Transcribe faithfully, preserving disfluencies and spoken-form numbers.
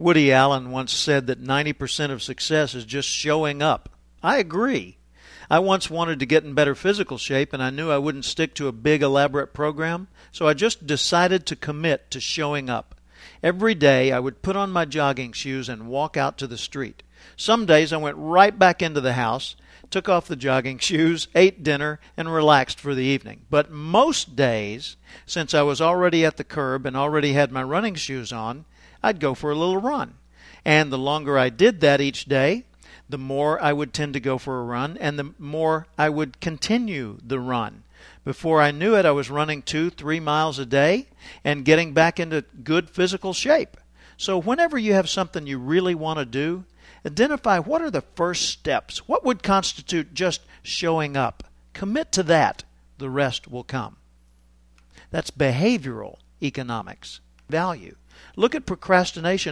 Woody Allen once said that ninety percent of success is just showing up. I agree. I once wanted to get in better physical shape, and I knew I wouldn't stick to a big, elaborate program, so I just decided to commit to showing up. Every day I would put on my jogging shoes and walk out to the street. Some days I went right back into the house, took off the jogging shoes, ate dinner, and relaxed for the evening. But most days, since I was already at the curb and already had my running shoes on, I'd go for a little run. And the longer I did that each day, the more I would tend to go for a run, and the more I would continue the run. Before I knew it, I was running two, three miles a day and getting back into good physical shape. So whenever you have something you really want to do, identify what are the first steps. What would constitute just showing up? Commit to that. The rest will come. That's behavioral economics. Value. Look at procrastination